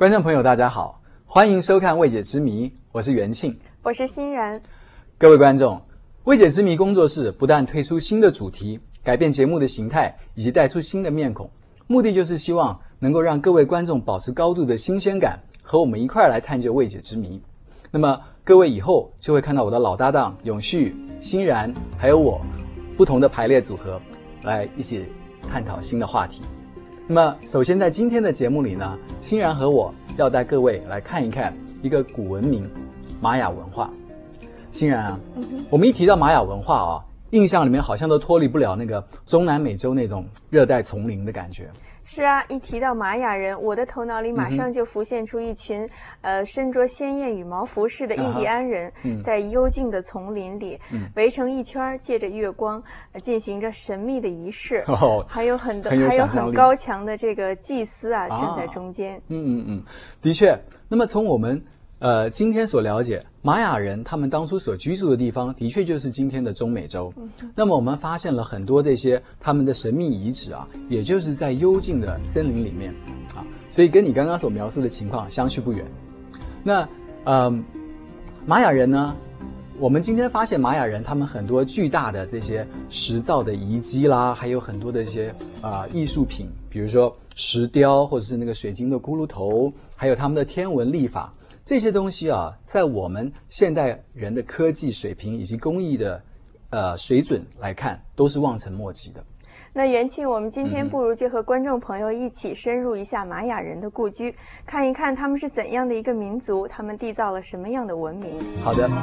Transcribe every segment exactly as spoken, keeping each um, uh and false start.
观众朋友大家好，欢迎收看未解之谜，我是元庆， 我是欣然。 各位观众，未解之谜工作室不但推出新的主题，改变节目的形态，以及带出新的面孔，目的就是希望能够让各位观众保持高度的新鲜感，和我们一块来探究未解之谜。那么各位以后就会看到我的老搭档永续、欣然还有我不同的排列组合，来一起探讨新的话题。那么首先在今天的节目里呢，欣然和我要带各位来看一看一个古文明玛雅文化。欣然啊、嗯、我们一提到玛雅文化啊，印象里面好像都脱离不了那个中南美洲那种热带丛林的感觉。 是啊，一提到玛雅人，我的头脑里马上就浮现出一群、嗯、呃身着鲜艳羽毛服饰的印第安人、啊嗯、在幽静的丛林里、嗯、围成一圈，借着月光、呃、进行着神秘的仪式、哦、还有很多很有还有很高强的这个祭司啊站在中间。 嗯嗯嗯，的确。那么从我们呃今天所了解，玛雅人他们当初所居住的地方的确就是今天的中美洲、嗯、那么我们发现了很多这些他们的神秘遗址啊，也就是在幽静的森林里面啊，所以跟你刚刚所描述的情况相去不远。那呃玛雅人呢，我们今天发现玛雅人他们很多巨大的这些石造的遗迹啦，还有很多的一些啊、呃、艺术品，比如说石雕或者是那个水晶的骷髅头，还有他们的天文历法，这些东西啊，在我们现代人的科技水平以及工艺的呃水准来看，都是望尘莫及的。 那元庆，我们今天不如就和观众朋友一起深入一下玛雅人的故居，看一看他们是怎样的一个民族，他们缔造了什么样的文明。 好的。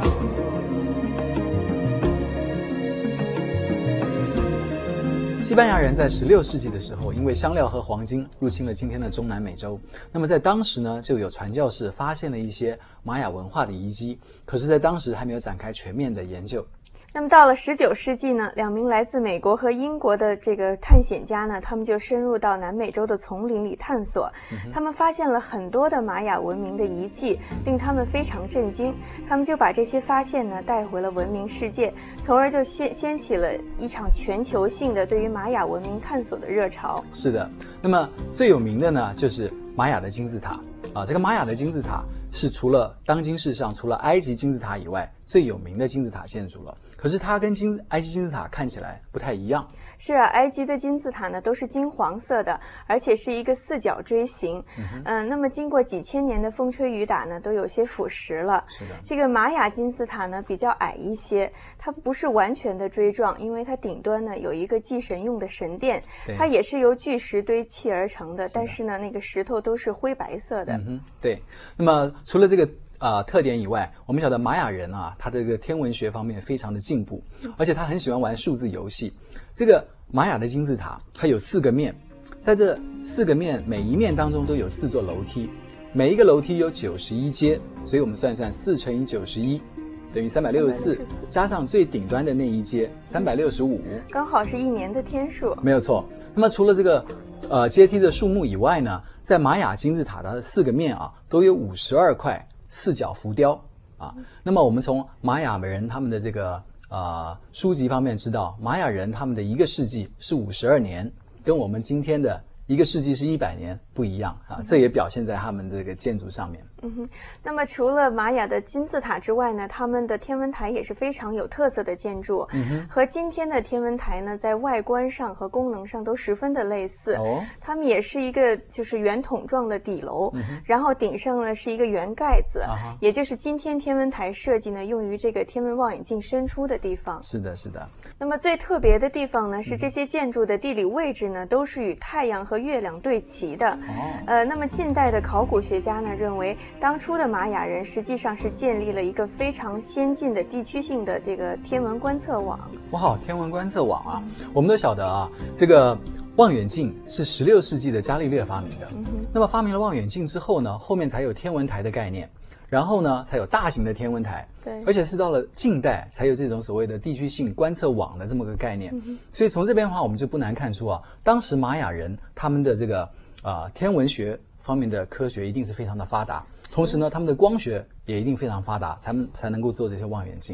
西班牙人在十六世纪的时候，因为香料和黄金入侵了今天的中南美洲。那么在当时呢，就有传教士发现了一些玛雅文化的遗迹，可是在当时还没有展开全面的研究。 那么到了十九世纪呢，两名来自美国和英国的这个探险家呢，他们就深入到南美洲的丛林里探索、嗯、他们发现了很多的玛雅文明的遗迹，令他们非常震惊。他们就把这些发现呢带回了文明世界，从而就掀掀起了一场全球性的对于玛雅文明探索的热潮。 是的，那么最有名的呢就是玛雅的金字塔啊，这个玛雅的金字塔是除了当今世上除了埃及金字塔以外最有名的金字塔建筑了。可是它跟金埃及金字塔看起来不太一样。 是啊，埃及的金字塔呢都是金黄色的，而且是一个四角锥形。嗯、呃，那么经过几千年的风吹雨打呢，都有些腐蚀了。 是的。这个玛雅金字塔呢比较矮一些，它不是完全的锥状，因为它顶端呢有一个祭神用的神殿，它也是由巨石堆砌而成的，但是呢那个石头都是灰白色的。 嗯哼，对。那么除了这个呃，特点以外，我们晓得玛雅人啊，他这个天文学方面非常的进步，而且他很喜欢玩数字游戏。这个玛雅的金字塔，它有四个面，在这四个面每一面当中都有四座楼梯，每一个楼梯有九十一阶，所以我们算算四乘以九十一等于三百六十四，加上最顶端的那一阶三百六十五， 刚好是一年的天数。 没有错。那么除了这个呃阶梯的数目以外呢，在玛雅金字塔的四个面啊，都有五十二块四角浮雕啊。那么我们从玛雅人他们的这个呃书籍方面知道，玛雅人他们的一个世纪是五十二年，跟我们今天的一个世纪是一百年不一样啊，这也表现在他们这个建筑上面。 嗯哼，那么除了玛雅的金字塔之外呢，他们的天文台也是非常有特色的建筑，嗯哼，和今天的天文台呢，在外观上和功能上都十分的类似。哦，他们也是一个就是圆筒状的底楼，嗯、然后顶上呢是一个圆盖子，啊、也就是今天天文台设计呢用于这个天文望远镜伸出的地方。 是的，是的。 那么最特别的地方呢，是这些建筑的地理位置呢，都是与太阳和月亮对齐的。哦，呃，那么近代的考古学家呢认为，当初的玛雅人实际上是建立了一个非常先进的地区性的这个天文观测网。 哇，天文观测网啊！嗯、我们都晓得啊，这个望远镜是十六世纪的伽利略发明的。嗯、那么发明了望远镜之后呢，后面才有天文台的概念，然后呢才有大型的天文台。 对， 而且是到了近代才有这种所谓的地区性观测网的这么个概念。嗯、所以从这边的话，我们就不难看出啊，当时玛雅人他们的这个啊、呃、天文学方面的科学一定是非常的发达。同时呢，他们的光学也一定非常发达，才能才能够做这些望远镜。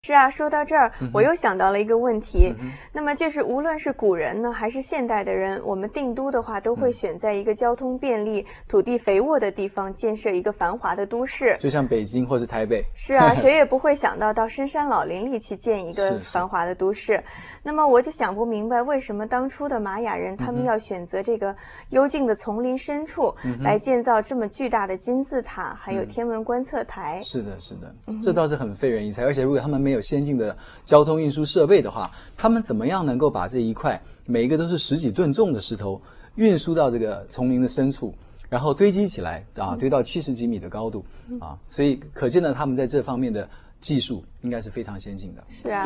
是啊，说到这儿，我又想到了一个问题， 嗯、 那么就是无论是古人呢，还是现代的人，我们定都的话，都会选在一个交通便利、土地肥沃的地方建设一个繁华的都市， 就像北京或是台北。 是啊，谁也不会想到到深山老林里去建一个繁华的都市。是是，那么我就想不明白，为什么当初的玛雅人他们要选择这个幽静的丛林深处、嗯、来建造这么巨大的金字塔，还有天文观测台？ 嗯、是的，是的，这倒是很费人疑猜。而且如果他们没有先进的交通运输设备的话，他们怎么样能够把这一块每一个都是十几吨重的石头运输到这个丛林的深处，然后堆积起来啊，堆到七十几米的高度啊？所以可见呢，他们在这方面的技术应该是非常先进的。 是啊。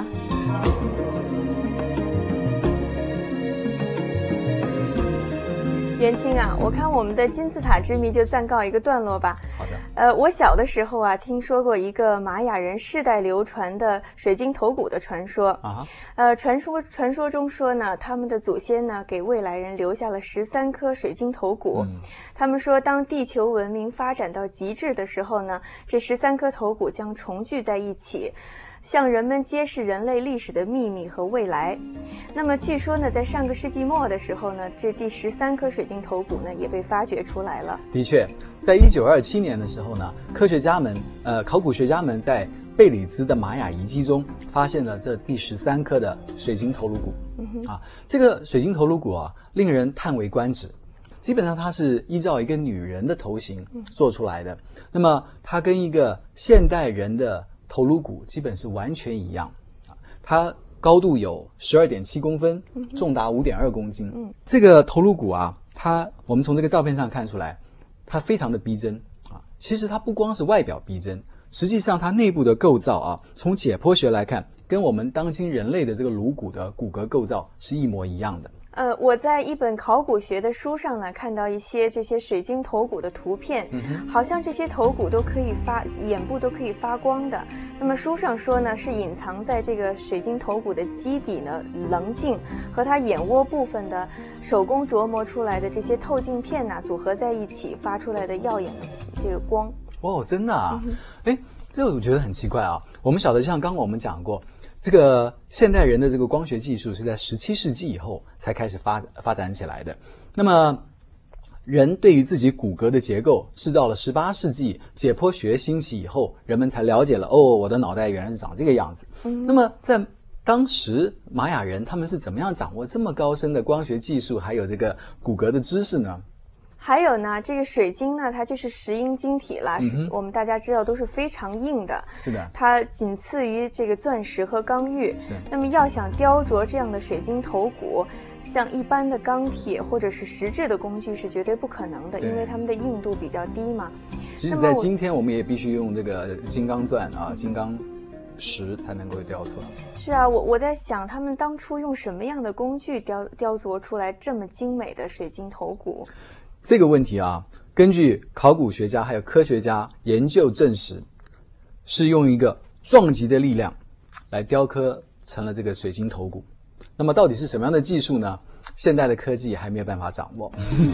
元清啊，我看我们的金字塔之谜就暂告一个段落吧。 好的。 呃，我小的时候啊，听说过一个玛雅人世代流传的水晶头骨的传说。啊。呃，传说传说中说呢，他们的祖先呢给未来人留下了十三颗水晶头骨。嗯。他们说，当地球文明发展到极致的时候呢，这十三颗头骨将重聚在一起，向人们揭示人类历史的秘密和未来。那么据说呢，在上个世纪末的时候呢，这第十三颗水晶头骨呢也被发掘出来了。 的确，在一九二七年的时候呢，科学家们、呃，考古学家们在贝里兹的玛雅遗迹中发现了这第十三颗的水晶头颅骨。嗯、啊，这个水晶头颅骨啊，令人叹为观止。基本上它是依照一个女人的头型做出来的，嗯、那么它跟一个现代人的头颅骨基本是完全一样，它高度有十二点七公分，重达五点二公斤。嗯，这个头颅骨啊，它我们从这个照片上看出来，它非常的逼真啊。其实它不光是外表逼真，实际上它内部的构造啊，从解剖学来看，跟我们当今人类的这个颅骨的骨骼构造是一模一样的。 呃，我在一本考古学的书上呢，看到一些这些水晶头骨的图片，嗯、好像这些头骨都可以发，眼部都可以发光的。那么书上说呢，是隐藏在这个水晶头骨的基底呢棱镜和它眼窝部分的手工琢磨出来的这些透镜片呐、啊、组合在一起发出来的耀眼的这个光。 哦，真的啊？哎、嗯，这个我觉得很奇怪啊。我们晓得，像刚刚我们讲过。这个现代人的这个光学技术是在十七世纪以后才开始发发展起来的。那么，人对于自己骨骼的结构是到了十八世纪解剖学兴起以后，人们才了解了哦，我的脑袋原来是长这个样子。嗯、那么在当时玛雅人他们是怎么样掌握这么高深的光学技术，还有这个骨骼的知识呢？ 还有呢，这个水晶呢，它就是石英晶体啦，嗯、我们大家知道都是非常硬的。 是的， 它仅次于这个钻石和刚玉。 是。 那么要想雕琢这样的水晶头骨，像一般的钢铁或者是石质的工具是绝对不可能的，因为它们的硬度比较低嘛。 即使在今天，我们也必须用这个金刚钻啊、金刚石才能够雕出来。 是啊，我我在想，他们当初用什么样的工具雕雕琢出来这么精美的水晶头骨？ 这个问题啊，根据考古学家还有科学家研究证实，是用一个撞击的力量来雕刻成了这个水晶头骨。那么到底是什么样的技术呢？现代的科技还没有办法掌握。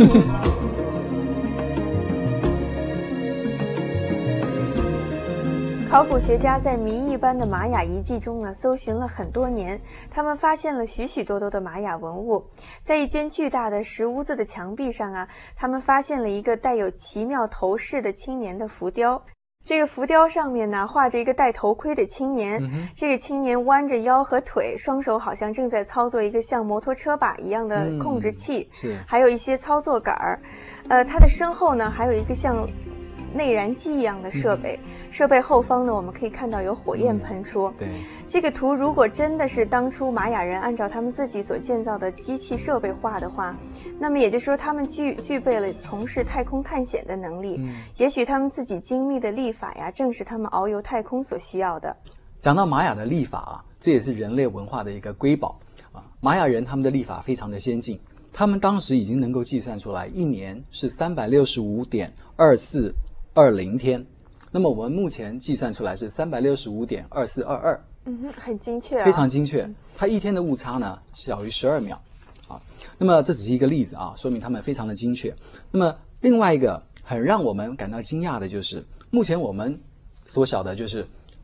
考古学家在谜一般的玛雅遗迹中呢，搜寻了很多年，他们发现了许许多多的玛雅文物。在一间巨大的石屋子的墙壁上啊，他们发现了一个带有奇妙头饰的青年的浮雕。这个浮雕上面呢，画着一个戴头盔的青年，嗯、这个青年弯着腰和腿，双手好像正在操作一个像摩托车把一样的控制器， 嗯、是， 还有一些操作杆儿。呃，他的身后呢，还有一个像内燃机一样的设备，嗯、设备后方呢，我们可以看到有火焰喷出。 嗯、对， 这个图如果真的是当初玛雅人按照他们自己所建造的机器设备画的话，那么也就是说，他们具具备了从事太空探险的能力。嗯、也许他们自己精密的历法呀，正是他们遨游太空所需要的。 讲到玛雅的历法啊，这也是人类文化的一个瑰宝啊。玛雅人他们的历法非常的先进。他们当时已经能够计算出来，一年是三百六十五点二四二零天，那么我们目前计算出来是三百六十五点二四二二， 嗯哼，很精确啊， 非常精确。它一天的误差呢小于十二秒，啊，那么这只是一个例子啊，说明他们非常的精确。那么另外一个很让我们感到惊讶的就是，目前我们所晓的就是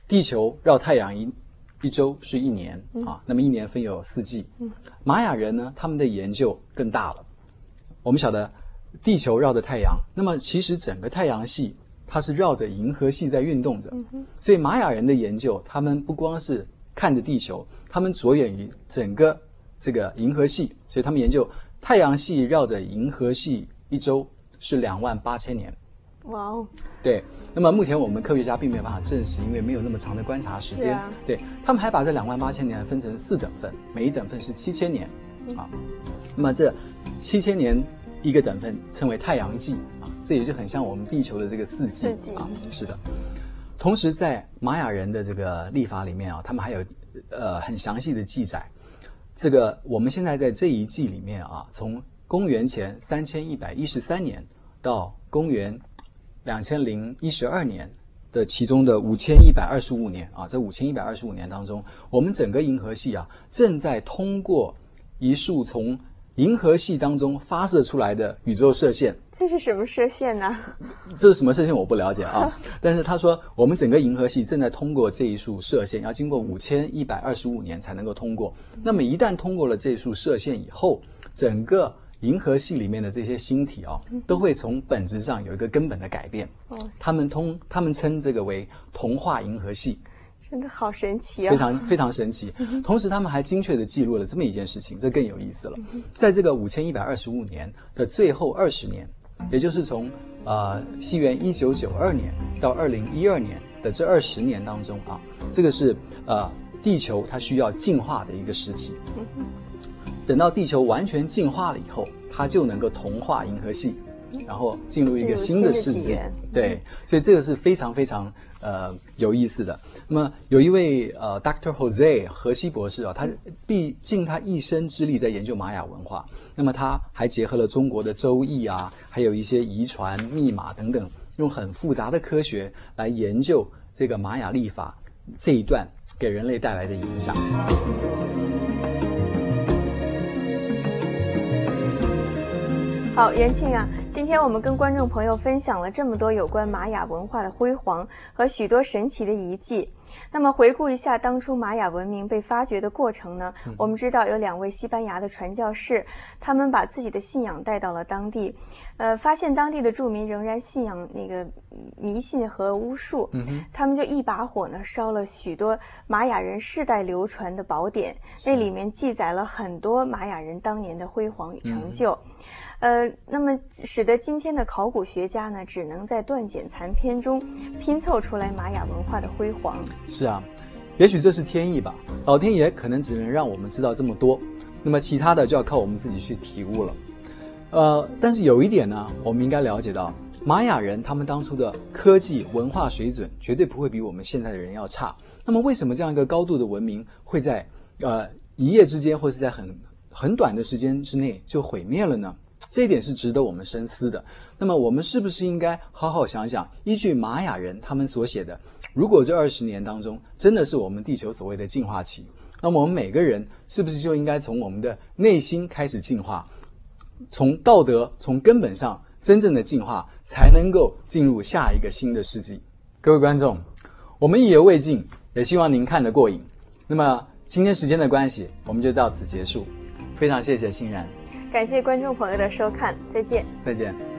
地球绕太阳一一周是一年、嗯、啊，那么一年分有四季。嗯，玛雅人呢，他们的研究更大了。我们晓得地球绕着太阳，那么其实整个太阳系它是绕着银河系在运动着。嗯、所以玛雅人的研究，他们不光是看着地球，他们着眼于整个这个银河系，所以他们研究太阳系绕着银河系一周是两万八千年。 哇哦！ 对，那么目前我们科学家并没有办法证实，因为没有那么长的观察时间。 啊、 对，他们还把这两万八千年分成四等份，每一等份是七千年、嗯、啊。那么这七千年一个等份称为太阳纪啊，这也就很像我们地球的这个四季啊。是的。同时，在玛雅人的这个历法里面啊，他们还有呃很详细的记载。这个我们现在在这一季里面啊，从公元前三千一百一十三年到公元两千零一十二年的其中的五千一百二十五年啊，这五千一百二十五年当中，我们整个银河系啊正在通过一束从银河系当中发射出来的宇宙射线。 这是什么射线呢？ 这是什么射线我不了解啊，但是他说我们整个银河系正在通过这一束射线，要经过五千一百二十五年才能够通过。那么一旦通过了这束射线以后，整个银河系里面的这些星体啊，都会从本质上有一个根本的改变。哦，他们通他们称这个为同化银河系。 真的好神奇啊！ 非常非常神奇。同时，他们还精确地记录了这么一件事情，这更有意思了。在这个五千一百二十五年的最后二十年，也就是从呃西元一九九二年到二零一二年的这二十年当中啊，这个是呃地球它需要进化的一个时期。等到地球完全进化了以后，它就能够同化银河系，然后进入一个新的世纪。对，所以这个是非常非常呃有意思的。那么有一位呃 Doctor Jose 荷西博士啊，他毕尽他一生之力在研究玛雅文化。那么他还结合了中国的周易啊，还有一些遗传、密码等等，用很复杂的科学来研究这个玛雅历法这一段给人类带来的影响。 好，元庆啊，今天我们跟观众朋友分享了这么多有关玛雅文化的辉煌和许多神奇的遗迹。那么回顾一下当初玛雅文明被发掘的过程呢，嗯、我们知道有两位西班牙的传教士，他们把自己的信仰带到了当地，呃，发现当地的住民仍然信仰那个迷信和巫术，嗯、他们就一把火呢烧了许多玛雅人世代流传的宝典，那里面记载了很多玛雅人当年的辉煌与成就。嗯呃，那么使得今天的考古学家呢，只能在断简残篇中拼凑出来玛雅文化的辉煌。 是啊，也许这是天意吧，老天爷可能只能让我们知道这么多，那么其他的就要靠我们自己去体悟了。呃，但是有一点呢，我们应该了解到，玛雅人他们当初的科技文化水准绝对不会比我们现在的人要差。那么为什么这样一个高度的文明会在呃一夜之间，或是在很很短的时间之内就毁灭了呢？这一点是值得我们深思的。那么我们是不是应该好好想想，依据玛雅人他们所写的，如果这二十年当中真的是我们地球所谓的进化期，那么我们每个人是不是就应该从我们的内心开始进化，从道德从根本上真正的进化，才能够进入下一个新的世纪。各位观众，我们意犹未尽，也希望您看得过瘾。那么今天时间的关系，我们就到此结束。非常谢谢欣然， 感谢观众朋友的收看，再见。 再见。